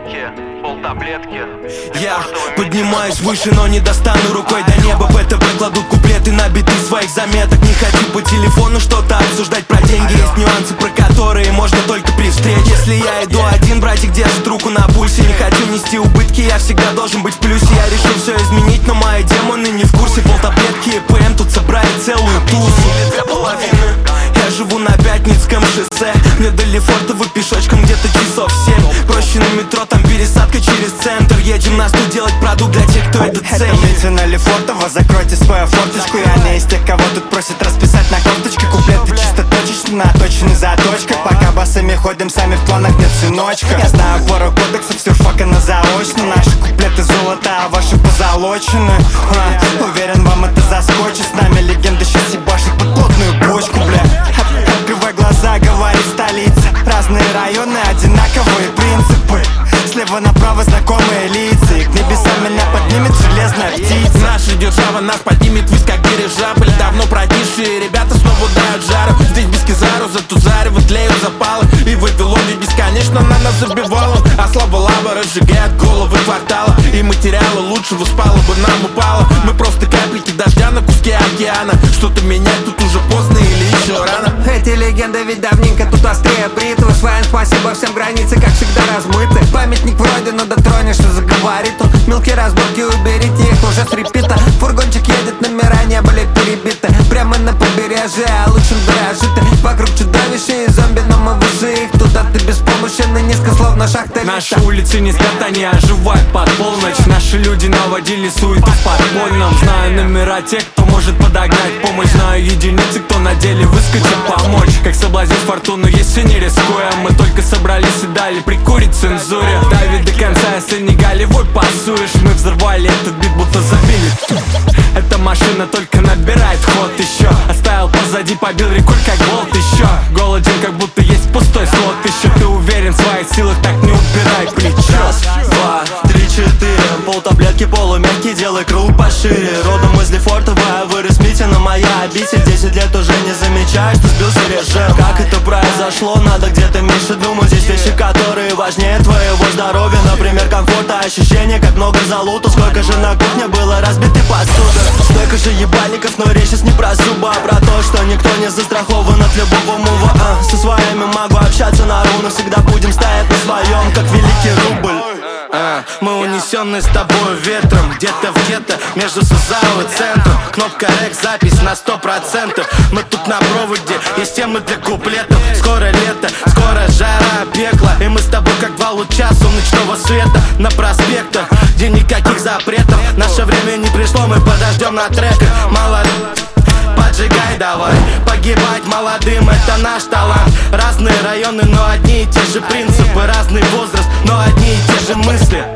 полумягкие, полтаблетки. Я поднимаюсь выше, но не достану рукой до неба. ПТБ кладут куплеты на биты своих заметок. Не хочу по телефону что-то обсуждать про деньги. Есть нюансы, про которые можно только при встрече. Если я иду один, братик держит руку на пульсе. Не хочу нести убытки, я всегда должен быть в плюсе. Я решил все изменить, но мои демоны не в курсе. Полтаблетки и ПМ тут собрали целую тусу. Две половины. Я живу на Пятницком шоссе. Мне до Лефортово пешочком где-то часов 7. Проще на метро, там пересадка через центр. Едем на студ делать продукт для тех, кто это ценит. Это улица на Лефортово, закройте свою форточку. Я не из тех, кого тут просят расписать на карточке. Куплеты чисто точечно, наточены заточкой. Пока басами ходим, сами в планах нет сыночка. Я знаю пару кодексов, сюрфака на заочно. Наши куплеты золото, а ваши позолочены. Уверен, вам это заскочит. С нами легенда сейчас ебашит под плотную бочку, бля. Открывай глаза, говорит столица. Разные районы, одинаковые принципы. Слева направо знакомые лица. И к небесам меня поднимет железная птица. Наша держава нас поднимет ввысь, как дирижабль. Давно прокисшие ребята снова дают жару. Здесь без кизару, зато зарево тлеют запалы. И в Вавилоне бесконечно на нас забивало. А слава лава разжигает головы квартала. И материала лучшего спало бы нам упало. Мы просто капельки дождя на куске океана. Что-то менять тут уже поздно или еще рано. Эти легенды ведь давненько тут острее бритвы. Своим спасибо, всем границы как всегда размыты. Памятник вроде, но дотронешься, заговорит он. Мелкие разборки, уберите их уже с репита. Фургончик едет, номера не были перебиты. Прямо на побережье, а лучшим дорожит. Вокруг чудовища и зомби, но мы выше их. Тут ты беспомощен и низко, словно шахта. Наши улицы не спят, они оживают под полночь. Наши люди наводили суету в подпольном. Знаю номера тех, кто может подогнать помощь. Знаю единицы, кто на деле выскочит помочь. Как соблазнить фортуну, если не рискуя. Мы только собрались и дали прикурить цензуре. Дави до конца, если не голевой пасуешь. Мы взорвали этот бит, будто забили. Эта машина только набирает ход еще. Оставил позади, побил рекорд, как болт еще. Голоден, как будто есть пустой слот еще. Ты уверен в своих силах, так не убирай плечо. Раз, два, три, четыре. Полтаблетки полумягкие, делай круг пошире. Родом из Лефортово, вырос Митина, моя обитель. 10 лет уже не замечаешь, что сбился режим. Как это произошло, надо где-то меньше думать. Здесь вещи, которые важнее твоего здоровья. Например, комфорта, ощущения, как много залута. Сколько же на кухне было разбитой посуды. Столько же ебальников, но речь сейчас не про зубы, а про то, что никто не застрахован от любого мува. Со своими могу общаться на руну. Всегда будем стоять на своем, как великий рубль. Мы унесены с тобой ветром. Где-то в гетто, между СУЗАО и центром. Кнопка рек, запись на 100%. Мы тут на проводе, есть темы для куплетов. Скоро лето, скоро жара, пекло. И мы с тобой как два луча солнечного света на проспектах, где никаких запретов. Наше время не пришло, мы подождем на треках. Мало поджигай давай. Погибать молодым — это наш талант. Разные районы, но одни и те же принципы. Разный возраст, но одни и те же мысли.